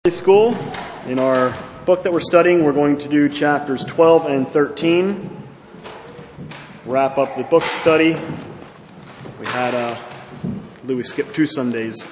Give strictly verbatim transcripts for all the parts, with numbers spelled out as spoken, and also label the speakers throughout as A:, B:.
A: School. In our book that we're studying, we're going to do chapters twelve and thirteen. Wrap up the book study. We had, uh, I believe we skipped two Sundays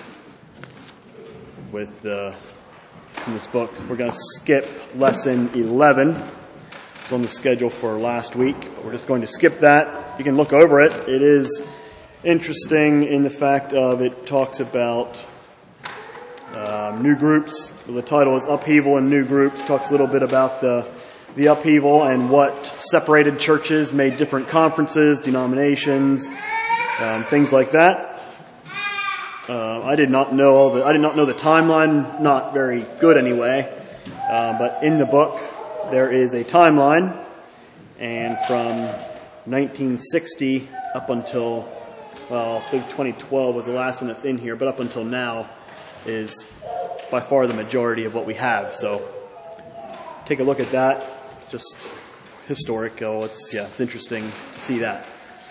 A: with uh, in this book. We're going to skip lesson eleven. It's on the schedule for last week, but we're just going to skip that. You can look over it. It is interesting in the fact of it talks about um, new groups. The title is Upheaval in New Groups. It talks a little bit about the the upheaval and what separated churches, made different conferences, denominations, um, things like that. Uh, I did not know all the. I did not know the timeline. Not very good anyway. Uh, but in the book, there is a timeline, and from nineteen sixty up until, well, I think twenty twelve was the last one that's in here, but up until now is by far the majority of what we have. So take a look at that. It's just historical. It's yeah, it's interesting to see that.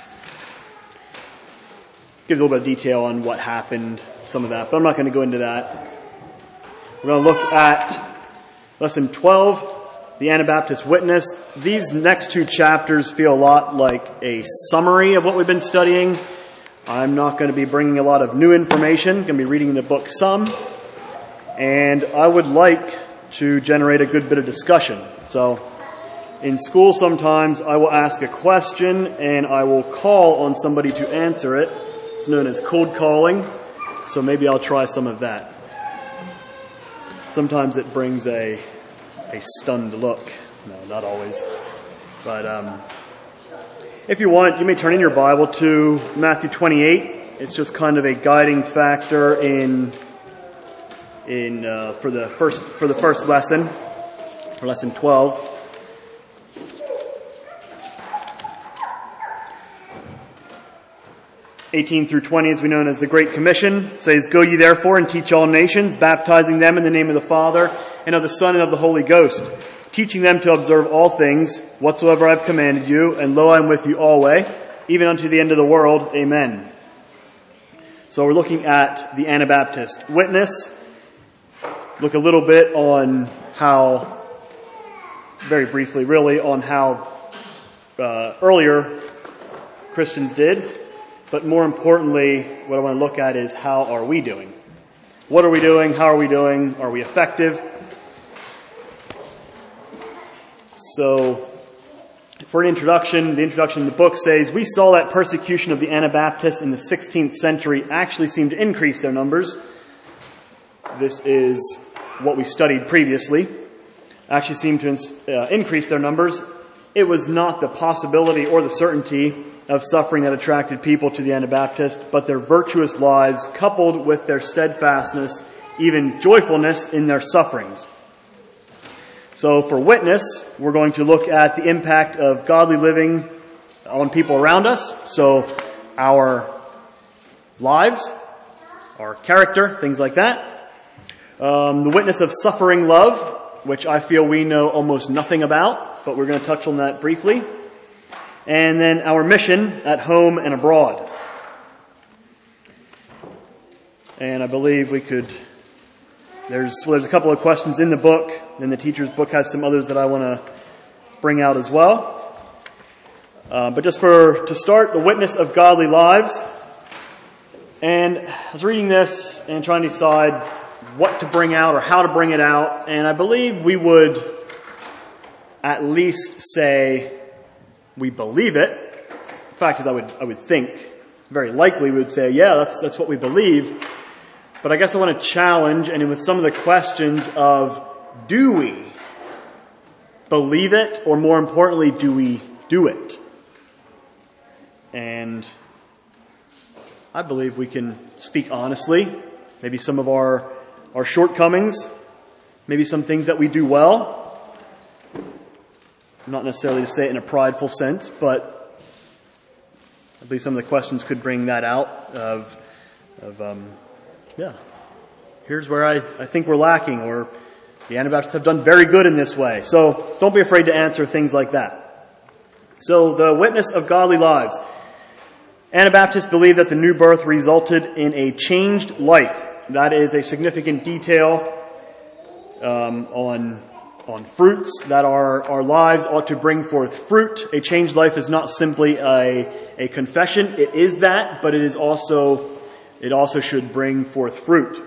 A: Gives a little bit of detail on what happened, some of that, but I'm not going to go into that. We're going to look at lesson twelve, the Anabaptist Witness. These next two chapters feel a lot like a summary of what we've been studying. I'm not going to be bringing a lot of new information. I'm going to be reading the book some. And I would like to generate a good bit of discussion. So in school sometimes I will ask a question and I will call on somebody to answer it. It's known as cold calling. So maybe I'll try some of that. Sometimes it brings a a stunned look. No, not always. But um, if you want, you may turn in your Bible to Matthew twenty-eight. It's just kind of a guiding factor in in uh, for the first for the first lesson, for lesson twelve. eighteen through twenty, as we know as the Great Commission, says, "Go ye therefore and teach all nations, baptizing them in the name of the Father, and of the Son, and of the Holy Ghost, teaching them to observe all things, whatsoever I have commanded you, and lo, I am with you always, even unto the end of the world. Amen." So we're looking at the Anabaptist Witness. Look a little bit on how, very briefly really, on how uh, earlier Christians did. But more importantly, what I want to look at is how are we doing? What are we doing? How are we doing? Are we effective? So, for an introduction, the introduction in the book says, "We saw that persecution of the Anabaptists in the sixteenth century actually seemed to increase their numbers." This is what we studied previously. Actually seemed to uh, increase their numbers. It was not the possibility or the certainty of suffering that attracted people to the Anabaptists, but their virtuous lives coupled with their steadfastness, even joyfulness in their sufferings. So for witness, we're going to look at the impact of godly living on people around us. So our lives, our character, things like that. Um, the witness of suffering love, which I feel we know almost nothing about, but we're going to touch on that briefly. And then our mission at home and abroad. And I believe we could, there's well, there's a couple of questions in the book, and the teacher's book has some others that I want to bring out as well. Uh, but just for, to start, the witness of godly lives. And I was reading this and trying to decide what to bring out or how to bring it out. And I believe we would at least say we believe it. The fact is, I would I would think, very likely we would say, yeah, that's that's what we believe. But I guess I want to challenge, and with some of the questions of, do we believe it, or more importantly, do we do it? And I believe we can speak honestly. Maybe some of our our shortcomings, maybe some things that we do well. Not necessarily to say it in a prideful sense, but I believe some of the questions could bring that out of, of um, yeah, here's where I, I think we're lacking, or the Anabaptists have done very good in this way. So don't be afraid to answer things like that. So the witness of godly lives. Anabaptists believe that the new birth resulted in a changed life. That is a significant detail um, on on fruits, that our, our lives ought to bring forth fruit. A changed life is not simply a, a confession. It is that, but it is also, it also should bring forth fruit.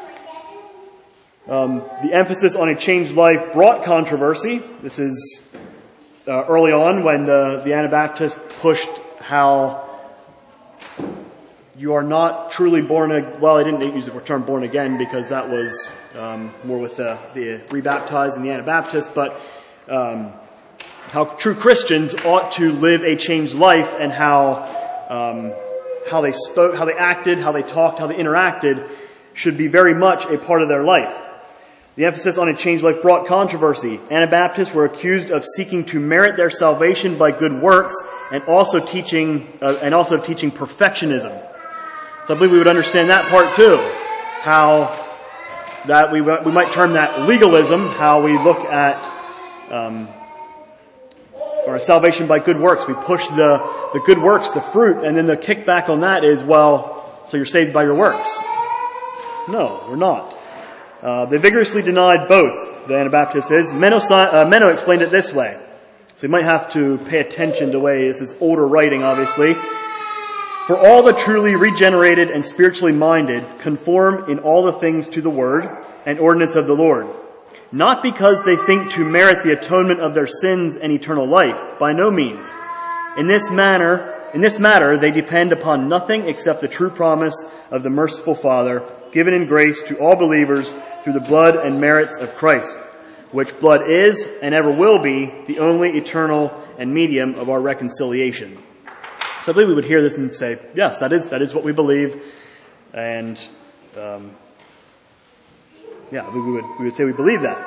A: Um, the emphasis on a changed life brought controversy. This is uh, early on when the, the Anabaptists pushed how you are not truly born again. Well, I didn't use the term born again because that was um, more with the, the rebaptized and the Anabaptists, but um, how true Christians ought to live a changed life, and how um, how they spoke, how they acted, how they talked, how they interacted should be very much a part of their life. The emphasis on a changed life brought controversy. Anabaptists were accused of seeking to merit their salvation by good works, and also teaching uh, and also teaching perfectionism. So I believe we would understand that part too. How that we we might term that legalism. How we look at um, or salvation by good works. We push the the good works, the fruit, and then the kickback on that is, well, so you're saved by your works. No, we're not. Uh, they vigorously denied both, the Anabaptist is. Menno, uh, Menno explained it this way. So you might have to pay attention to the way this is older writing, obviously. For all the truly regenerated and spiritually minded conform in all the things to the word and ordinance of the Lord, not because they think to merit the atonement of their sins and eternal life, by no means. In this manner, in this matter, they depend upon nothing except the true promise of the merciful Father, given in grace to all believers through the blood and merits of Christ, which blood is and ever will be the only eternal and medium of our reconciliation. So I believe we would hear this and say, yes, that is that is what we believe, and um, yeah, we would we would say we believe that.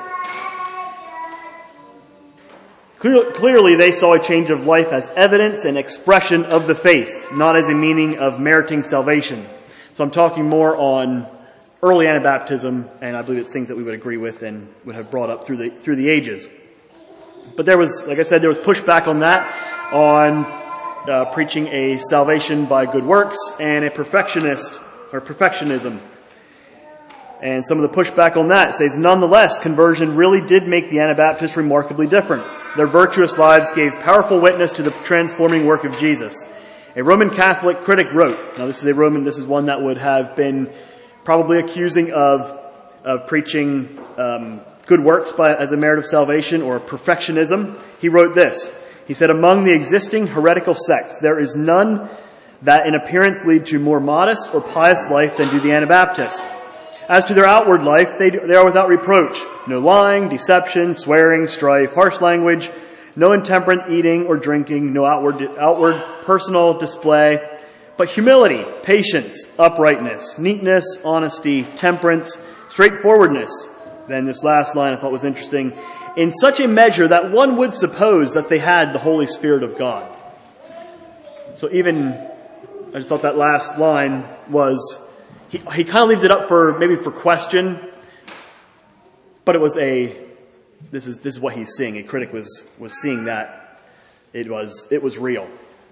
A: Clear, clearly, they saw a change of life as evidence and expression of the faith, not as a meaning of meriting salvation. So I'm talking more on early Anabaptism, and I believe it's things that we would agree with and would have brought up through the through the ages. But there was, like I said, there was pushback on that, on Uh, preaching a salvation by good works and a perfectionist or perfectionism. And some of the pushback on that says, nonetheless, conversion really did make the Anabaptists remarkably different. Their virtuous lives gave powerful witness to the transforming work of Jesus. A Roman Catholic critic wrote, now this is a Roman, this is one that would have been probably accusing of, of preaching um, good works by, as a merit of salvation, or perfectionism. He wrote this. He said, among the existing heretical sects, there is none that in appearance lead to more modest or pious life than do the Anabaptists. As to their outward life, they, they are without reproach. No lying, deception, swearing, strife, harsh language, no intemperate eating or drinking, no outward, outward personal display, but humility, patience, uprightness, neatness, honesty, temperance, straightforwardness. Then this last line I thought was interesting. In such a measure that one would suppose that they had the Holy Spirit of God. So even, I just thought that last line was, he, he kind of leaves it up for, maybe for question, but it was a, this is, this is what he's seeing. A critic was, was seeing that it was, it was real.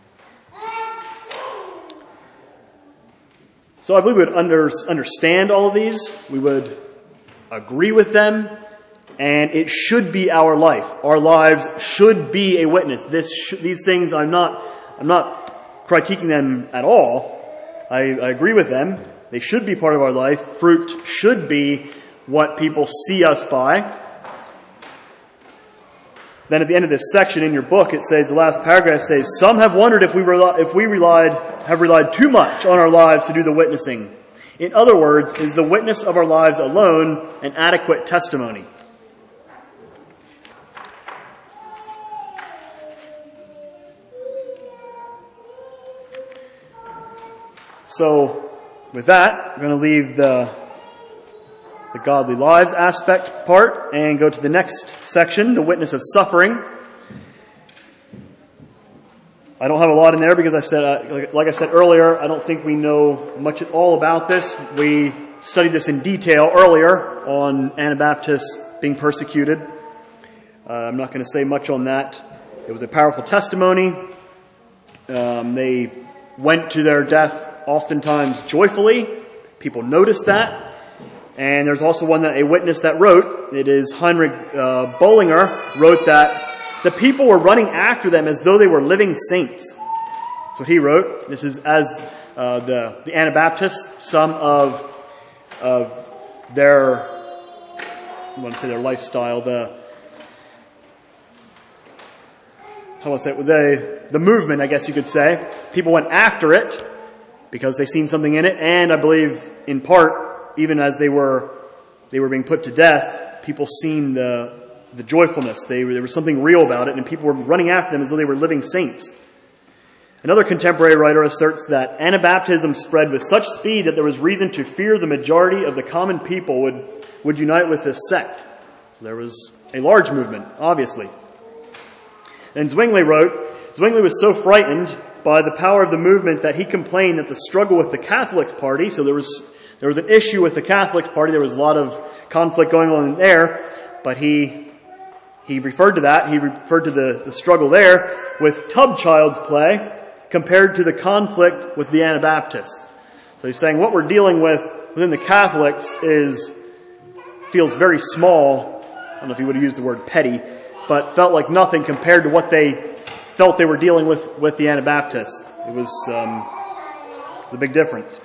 A: So I believe we would under, understand all of these. We would agree with them. And it should be our life. Our lives should be a witness. This, sh- these things, I'm not, I'm not critiquing them at all. I, I agree with them. They should be part of our life. Fruit should be what people see us by. Then at the end of this section in your book, it says, the last paragraph says, some have wondered if we rely, if we relied, have relied too much on our lives to do the witnessing. In other words, is the witness of our lives alone an adequate testimony? So, with that, we're going to leave the, the godly lives aspect part and go to the next section, the witness of suffering. I don't have a lot in there because I said, uh, like, like I said earlier, I don't think we know much at all about this. We studied this in detail earlier on Anabaptists being persecuted. Uh, I'm not going to say much on that. It was a powerful testimony. Um, they went to their death oftentimes joyfully. People noticed that. And there's also one that a witness that wrote, it is Heinrich uh, Bullinger, wrote that the people were running after them as though they were living saints. That's what he wrote. This is as uh, the, the Anabaptists, some of, of their, I want to say their lifestyle, the, how want to say it, they, the movement, I guess you could say. People went after it because they seen something in it, and I believe in part, even as they were, they were being put to death, people seen the, the joyfulness. They, there was something real about it, and people were running after them as though they were living saints. Another contemporary writer asserts that Anabaptism spread with such speed that there was reason to fear the majority of the common people would, would unite with this sect. So there was a large movement, obviously. And Zwingli wrote, Zwingli was so frightened by the power of the movement that he complained that the struggle with the Catholics party, so there was, there was an issue with the Catholics party, there was a lot of conflict going on there, but he He referred to that, he referred to the, the struggle there with tub child's play compared to the conflict with the Anabaptists. So he's saying what we're dealing with within the Catholics is, feels very small. I don't know if he would have used the word petty, but felt like nothing compared to what they felt they were dealing with with the Anabaptists. It was, um, it was a big difference.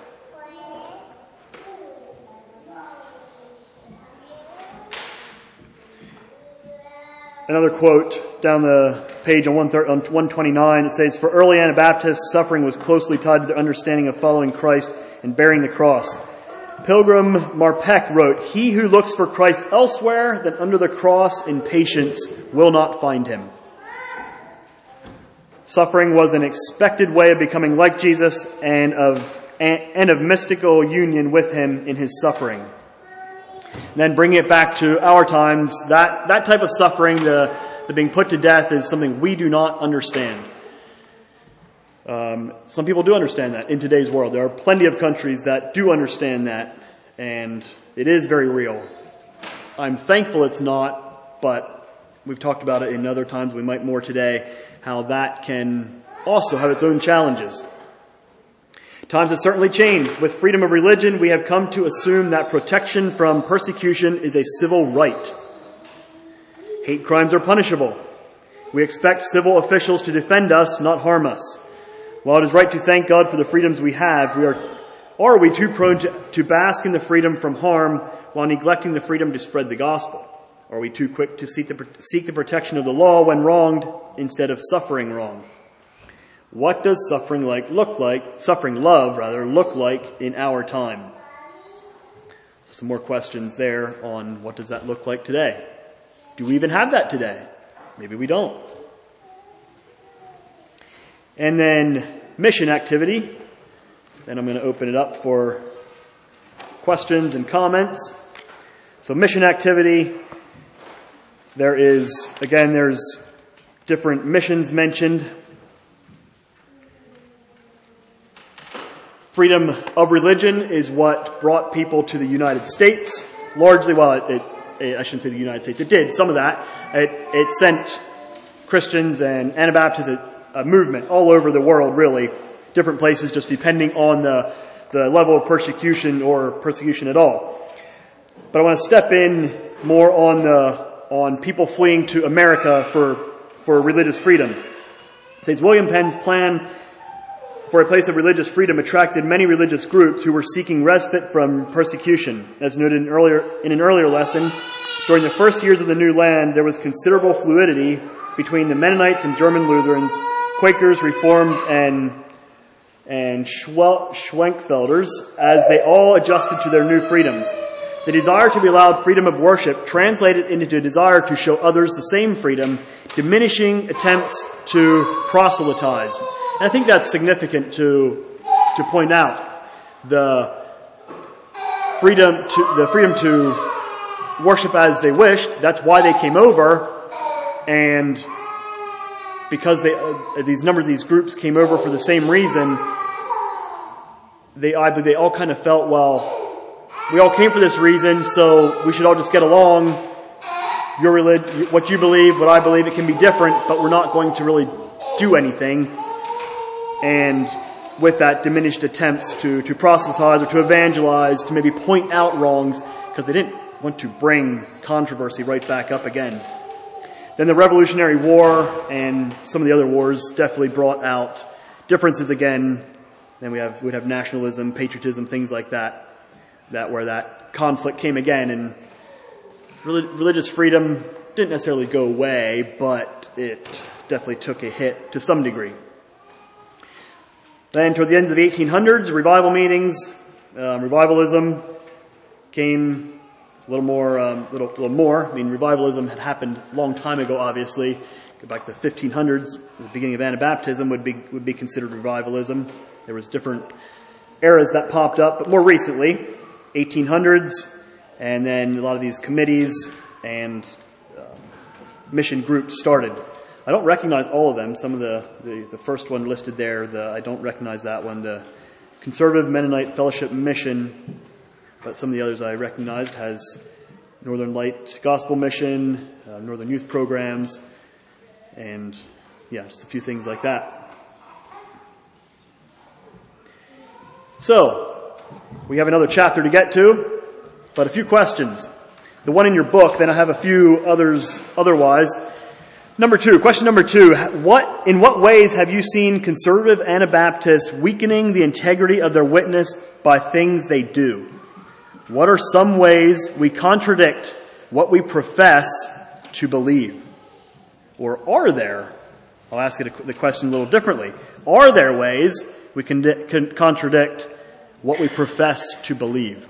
A: Another quote down the page on one twenty-nine, it says, "For early Anabaptists, suffering was closely tied to their understanding of following Christ and bearing the cross. Pilgrim Marpeck wrote, 'He who looks for Christ elsewhere than under the cross in patience will not find him.' Suffering was an expected way of becoming like Jesus and of, and of mystical union with him in his suffering." And then bringing it back to our times, that, that type of suffering, the, the being put to death, is something we do not understand. Um, some people do understand that in today's world. There are plenty of countries that do understand that, and it is very real. I'm thankful it's not, but we've talked about it in other times, we might more today, how that can also have its own challenges. Times have certainly changed. With freedom of religion, we have come to assume that protection from persecution is a civil right. Hate crimes are punishable. We expect civil officials to defend us, not harm us. While it is right to thank God for the freedoms we have, we are, are we too prone to, to bask in the freedom from harm while neglecting the freedom to spread the gospel? Are we too quick to seek the, seek the protection of the law when wronged instead of suffering wrong? What does suffering like look like, suffering love rather, look like in our time? So some more questions there on what does that look like today? Do we even have that today? Maybe we don't. And then mission activity. Then I'm going to open it up for questions and comments. So mission activity, there is, again, there's different missions mentioned. Freedom of religion is what brought people to the United States. Largely, well, it, it, I shouldn't say the United States. It did some of that. It, it sent Christians and Anabaptists a, a movement all over the world, really. Different places, just depending on the, the level of persecution or persecution at all. But I want to step in more on the, on people fleeing to America for, for religious freedom. It says William Penn's plan for a place of religious freedom attracted many religious groups who were seeking respite from persecution. As noted in, earlier, in an earlier lesson, during the first years of the new land, there was considerable fluidity between the Mennonites and German Lutherans, Quakers, Reformed, and, and Schwenkfelders, as they all adjusted to their new freedoms. The desire to be allowed freedom of worship translated into a desire to show others the same freedom, diminishing attempts to proselytize. And I think that's significant to to point out. The freedom to the freedom to worship as they wished. That's why they came over, and because they uh, these numbers, these groups came over for the same reason. They I they all kind of felt, well, we all came for this reason, so we should all just get along. Your religion, what you believe, what I believe, it can be different, but we're not going to really do anything. And with that, diminished attempts to, to proselytize or to evangelize, to maybe point out wrongs, because they didn't want to bring controversy right back up again. Then the Revolutionary War and some of the other wars definitely brought out differences again. Then we have we'd have nationalism, patriotism, things like that, that where that conflict came again, and religious freedom didn't necessarily go away, but it definitely took a hit to some degree. Then toward the end of the eighteen hundreds, revival meetings, um, revivalism came a little more, um, little, little more. I mean, revivalism had happened a long time ago, obviously. Go back to the fifteen hundreds, the beginning of Anabaptism would be, would be considered revivalism. There was different eras that popped up, but more recently, eighteen hundreds, and then a lot of these committees and um, mission groups started. I don't recognize all of them. Some of the, the, the first one listed there, the, I don't recognize that one, the Conservative Mennonite Fellowship Mission, but some of the others I recognized has Northern Light Gospel Mission, uh, Northern Youth Programs, and yeah, just a few things like that. So, we have another chapter to get to, but a few questions. The one in your book, then I have a few others otherwise. Number two, question number two, what, in what ways have you seen conservative Anabaptists weakening the integrity of their witness by things they do? What are some ways we contradict what we profess to believe? Or are there, I'll ask you the question a little differently, are there ways we can, can contradict what we profess to believe?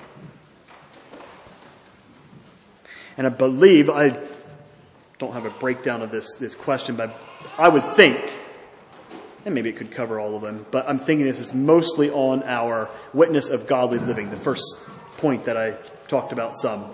A: And I believe, I don't have a breakdown of this, this question, but I would think, and maybe it could cover all of them, but I'm thinking this is mostly on our witness of godly living, the first point that I talked about some.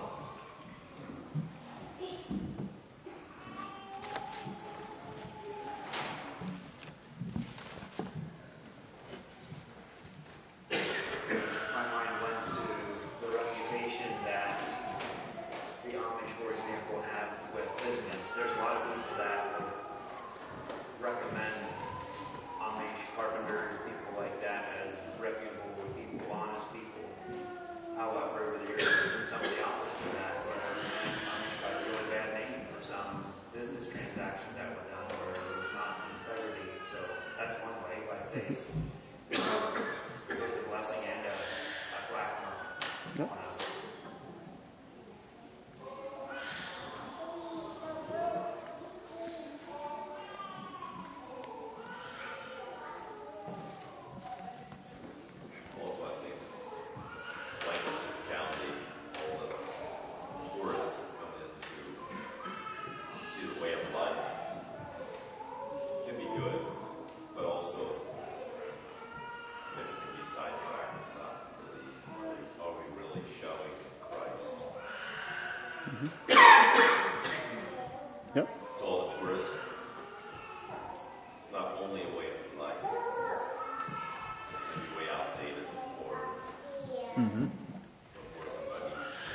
A: Yep.
B: To all the tourists, it's not only a way of life, it's going to be way outdated before, mm-hmm. before somebody.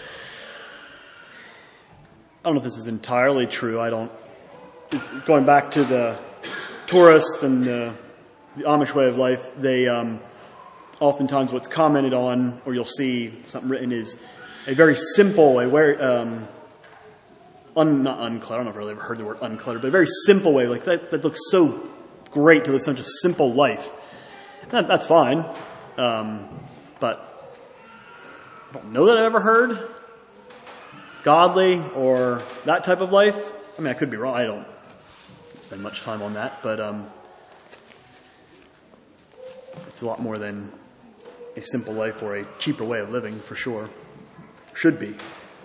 A: I don't know if this is entirely true. I don't. Going back to the tourists and the, the Amish way of life, they um, oftentimes what's commented on, or you'll see something written, is a very simple, a very um, un, not uncluttered. I don't know if I've really ever heard the word uncluttered, but a very simple way. Like that, that looks so great to live such a simple life. That, that's fine, um, but I don't know that I've ever heard godly or that type of life. I mean, I could be wrong. I don't spend much time on that, but um, it's a lot more than a simple life or a cheaper way of living, for sure. Should be.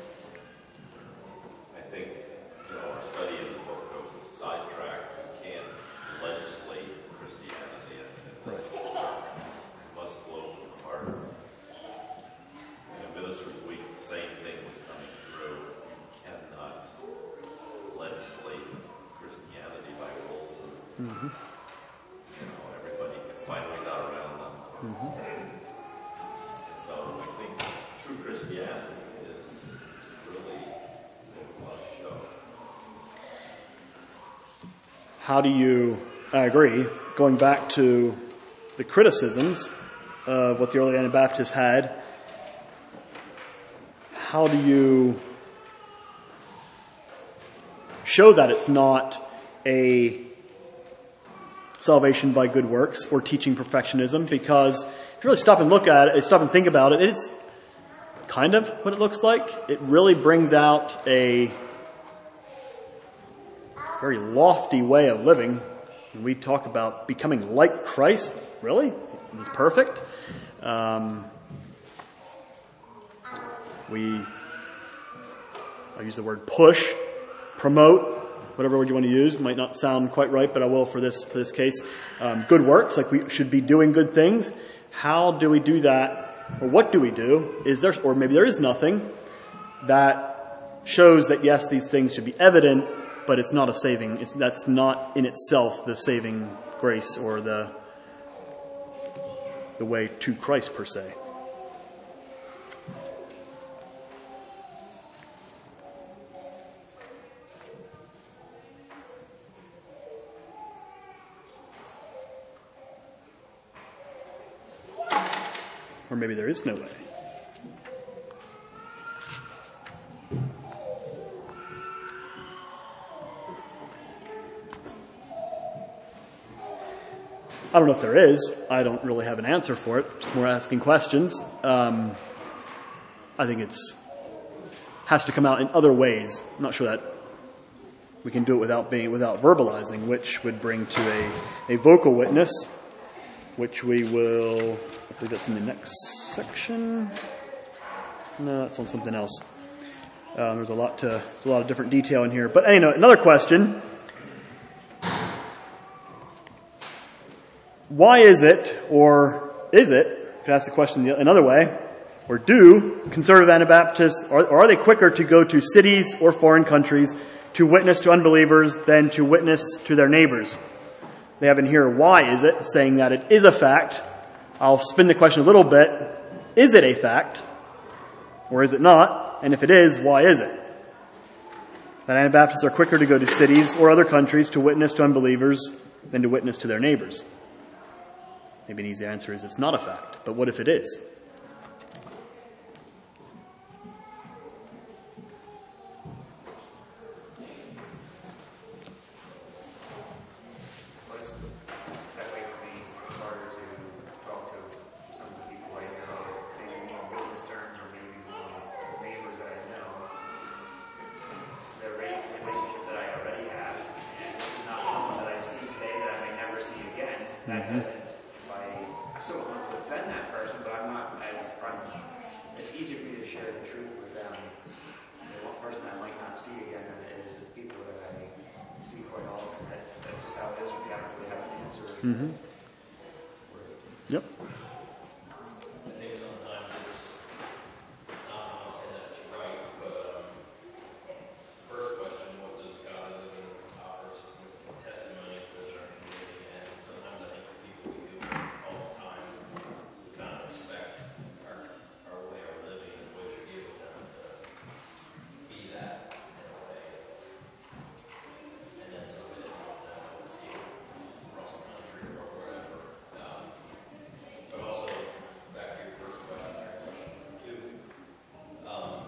B: I think, you know, our study in the book goes sidetracked. We can't legislate Christianity. Right. It must flow from the heart. In the Ministers' Week, the same thing was coming through. You cannot legislate Christianity by rules. And, mm-hmm. you know, everybody can find ways out around them. Mm-hmm. And so I think true Christianity is really what we want to show.
A: How do you, I agree, going back to the criticisms of what the early Anabaptists had, how do you show that it's not a salvation by good works or teaching perfectionism? Because if you really stop and look at it, stop and think about it, it's kind of what it looks like. It really brings out a very lofty way of living. When we talk about becoming like Christ, really? He's perfect. Um, we, I use the word push, promote, whatever word you want to use. Might not sound quite right, but I will for this for this case. Um, good works, like we should be doing good things. How do we do that? Or what do we do? Is there, or maybe there is nothing that shows that yes, these things should be evident, but it's not a saving. It's, that's not in itself the saving grace or the the way to Christ per se. Or maybe there is no way. I don't know if there is. I don't really have an answer for it. Just more asking questions. Um, I think it's has to come out in other ways. I'm not sure that we can do it without being without verbalizing, which would bring to a, a vocal witness, which we will. I believe that's in the next section. No, that's on something else. Um, there's a lot to there's a lot of different detail in here. But anyway, another question. Why is it, or is it, you could ask the question another way, or do conservative Anabaptists, or, or are they quicker to go to cities or foreign countries to witness to unbelievers than to witness to their neighbors? They have in here, why is it, saying that it is a fact. I'll spin the question a little bit. Is it a fact? Or is it not? And if it is, why is it? That Anabaptists are quicker to go to cities or other countries to witness to unbelievers than to witness to their neighbors. Maybe an easy answer is it's not a fact. But what if it is? Mm-hmm. Yep.
B: I think sometimes it's not saying that it's right, but um, first question, what does God live in offers testimony to our community? And sometimes I think people we do it all the time kind of expect our our way of living and what we give them to be that in a way. And then somebody that don't see it across the country or wherever. Um, but also, back to your first question, or question two, um,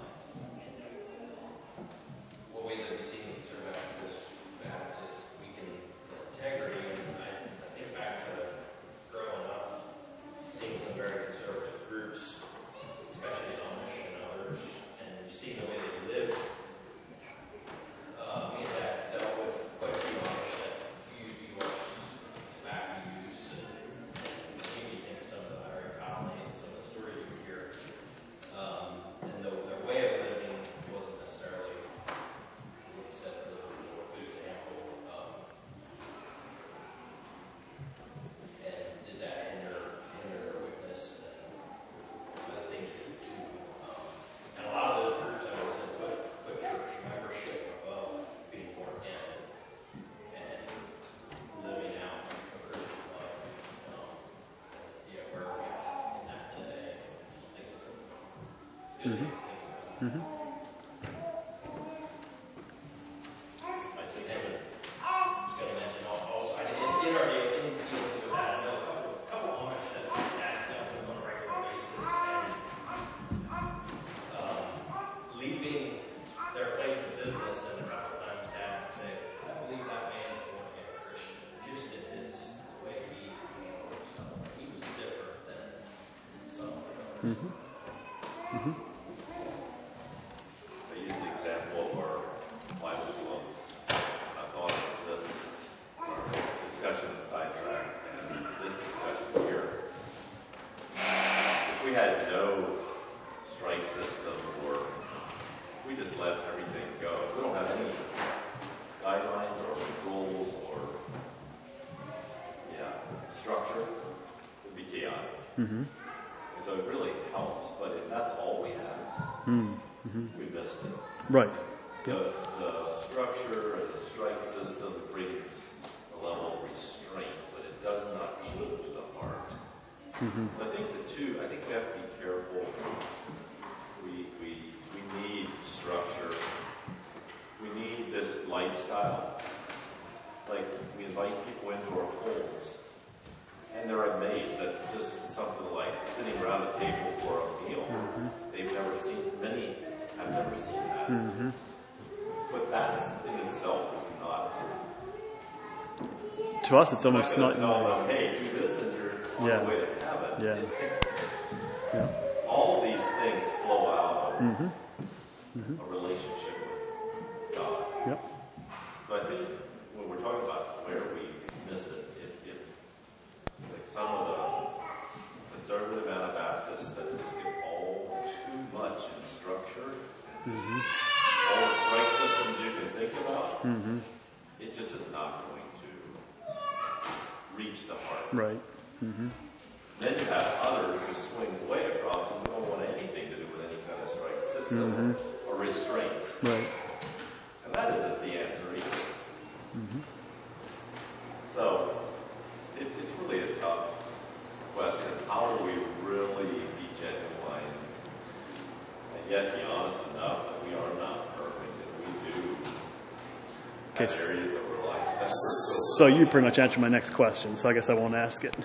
B: what ways have you seen conservative Baptist, Baptist weaken integrity? And I, I think back to growing up, seeing some very conservative groups, especially Amish and others, and seeing the way they live. Uh, me and Dad dealt with quite a few Amish that use tobacco use, and it made me think of some of the Irish colonies and some of the stories you would hear. Um, and the, their way of living wasn't necessarily what set the a good example. Um, and did that hinder hinder their witness and other things they would do? Um, and a lot of those groups, I would say, put, put church membership above being born again and living out a Christian life. Um, yeah, where are we at in that today? Just think it's good. It's good to think about.
A: Mm-hmm.
B: I think I was going to mention also, I didn't get already didn't get into that. I know a couple, couple Amish that that dealt with on a regular basis, and um,
A: Mm-hmm. Mm-hmm.
B: I use the example of our Bible clubs. I thought of this our discussion of sidetrack and this discussion here. If we had no strike system, or if we just let everything go, we don't have any guidelines or rules or yeah structure, it would be chaotic.
A: Mm-hmm.
B: And so it really helps, but if that's all we have,
A: mm-hmm.
B: we missed it.
A: Right.
B: The, the structure and the strike system brings a level of restraint, but it does not change the heart.
A: Mm-hmm.
B: So I think the two, I think we have to be careful. We, we, we need structure. We need this lifestyle. Like, we invite people into our homes, and they're amazed that just something like sitting around a table for a meal,
A: mm-hmm.
B: they've never seen, many have never seen that.
A: Mm-hmm.
B: But that in itself is not.
A: To us, it's almost not.
B: Tell them, hey, do this and you're on
A: yeah.
B: the way to heaven.
A: Yeah. yeah.
B: All these things flow out of
A: mm-hmm. Mm-hmm.
B: a relationship with God.
A: Yep.
B: So I think when we're talking about where we miss it, if, if like some of the conservative Anabaptists that just get all too much in structure,
A: mm-hmm.
B: all the strike systems you can think about,
A: mm-hmm.
B: it just is not going to reach the heart.
A: Right. Mm-hmm.
B: Then you have others who swing way across and don't want anything to do with any kind of strike system
A: mm-hmm.
B: or restraints.
A: Right.
B: And that isn't the answer either.
A: Mm-hmm.
B: So it, it's really a tough question. How do we really be genuine and yet be honest enough that we are not perfect and we do have
A: Okay.
B: areas that we're like, that's so,
A: So you pretty much answered my next question, so I guess I won't ask it.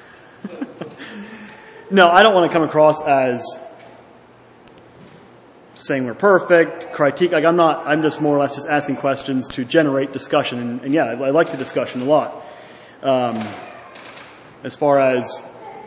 A: No, I don't want to come across as saying we're perfect, critique. Like I'm not. I'm just more or less just asking questions to generate discussion. And, and yeah, I, I like the discussion a lot. Um, as far as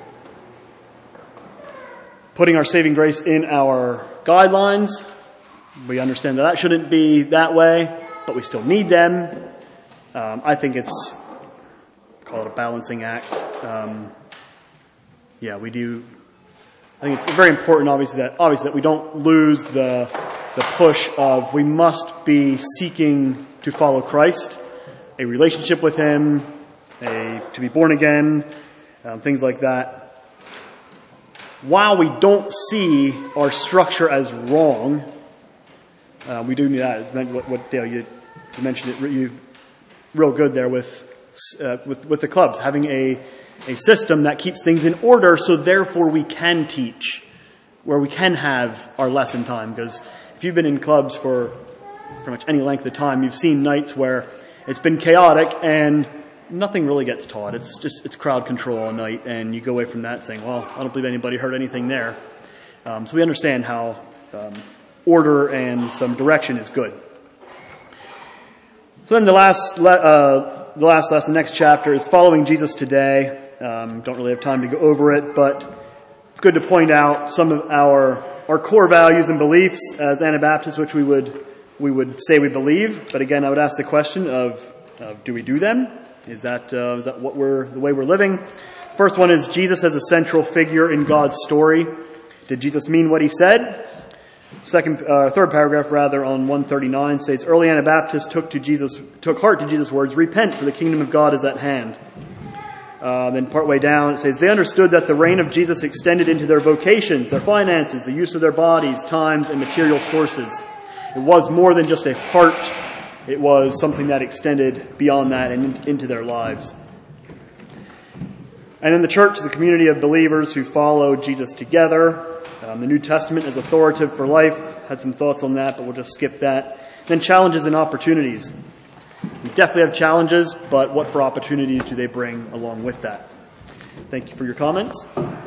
A: putting our saving grace in our guidelines, we understand that that shouldn't be that way, but we still need them. Um, I think it's, call it a balancing act. Um, yeah, we do. I think it's very important, obviously, that obviously that we don't lose the the push of we must be seeking to follow Christ, a relationship with Him, a to be born again, um, things like that. While we don't see our structure as wrong, uh, we do need that. As what, what Dale you, you mentioned it, you real good there with uh, with with the clubs having a. A system that keeps things in order, so therefore we can teach, where we can have our lesson time. Because if you've been in clubs for pretty much any length of time, you've seen nights where it's been chaotic and nothing really gets taught. It's just it's crowd control all night, and you go away from that saying, "Well, I don't believe anybody heard anything there." Um, so we understand how um, order and some direction is good. So then the last, uh, the last, last, the next chapter is following Jesus today. Um, don't really have time to go over it, but it's good to point out some of our our core values and beliefs as Anabaptists, which we would we would say we believe. But again, I would ask the question of, of do we do them? Is that uh, is that what we're the way we're living? First one is Jesus as a central figure in God's story. Did Jesus mean what He said? Second, uh, third paragraph rather on one thirty-nine states, early Anabaptists took to Jesus took heart to Jesus' words, "Repent, for the kingdom of God is at hand." Uh, then partway down, it says, they understood that the reign of Jesus extended into their vocations, their finances, the use of their bodies, times, and material sources. It was more than just a heart. It was something that extended beyond that and into their lives. And in the church, the community of believers who followed Jesus together. Um, the New Testament is authoritative for life. Had some thoughts on that, but we'll just skip that. Then challenges and opportunities. We definitely have challenges, but what for opportunities do they bring along with that? Thank you for your comments.